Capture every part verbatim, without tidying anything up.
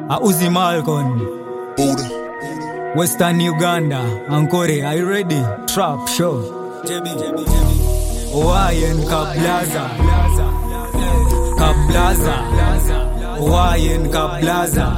A Uzi Malcolm, Western Uganda, Ankore, are you ready? Trap show. Owayen Kablaza, Kablaza, Owayen Kablaza,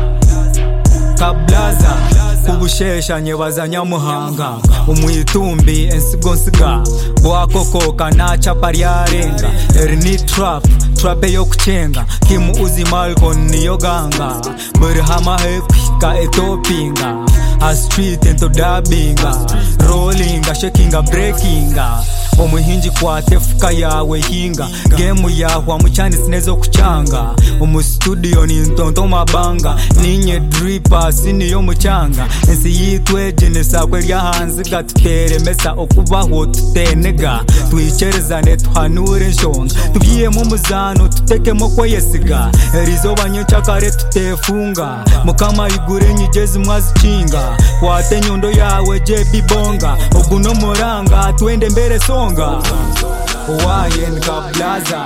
Kablaza. Kubushesha nyebaza nyamuhanga umwitumbi ensigo nsiga bwakokoka naca paryarenga erni trap trap yo kucenga Kim Uzi Malcolm niyo ganga buri hama hepika etopinga a street ento dabinga rolling shaking breaking omuhinji kwa tefuka yawe hinga game yahwa mucyane sinezo kucanga umu studio ni ntonto mabanga ninye dripper siniyo mucanga ensi yitwe genesa kwe rya hanze gatutere mesa okubaho tutenega twicerezane tuhanure nshonga tugiye mu muzano tutekemo ko yesiga erizo banyecha kare tutefunga mukama igure nyigezi mwazicinga kwate nyondo yawe J B bonga oguno moranga twende mbere songa Owayen Kablaza,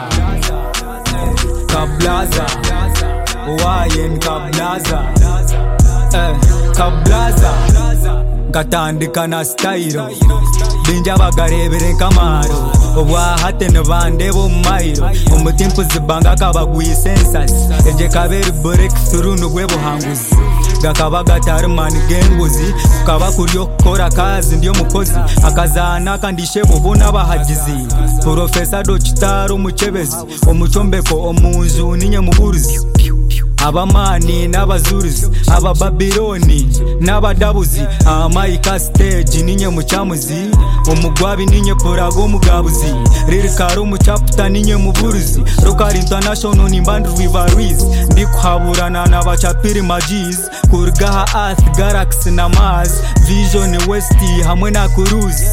Kablaza, Owayen Kablaza, eh, Kablaza. Gatandika na style binja bagarebere nkamaro obwahate nabande bo mairo umutimpo zibanga kabagwi sensas eje kabere break through nugwe buhanguzi gakaba gatarman genguzi kaba kuryo kora kazi ndiyo mukozi akazana kandishe bobona bahagizi Professor Doctor Muchebezi omuchombeko omunzu ninye muburuzi abamani n'abazurizi abababiloni n'abadabuzi amaika stage ninye mucamuzi umugwabi ninye porago mugabuzi ririkaro muchapta ninye muburuzi Rockar International nimbandu rivalries ndikuhaburana n'abachapiri magies kurgaha Earth Galaxy na Mars Vision West hamwe na Cruise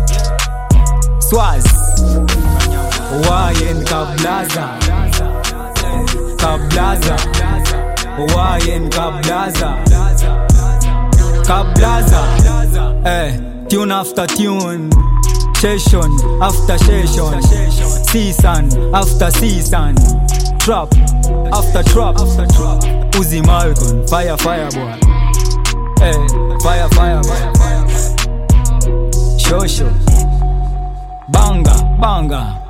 Swaz Owayen Kablaza Kablaza Owayen Kablaza Kablaza eh tune after tune session after session season after season trap after trap Uzi Malcolm fire fire boy eh fire fire boy show show banga banga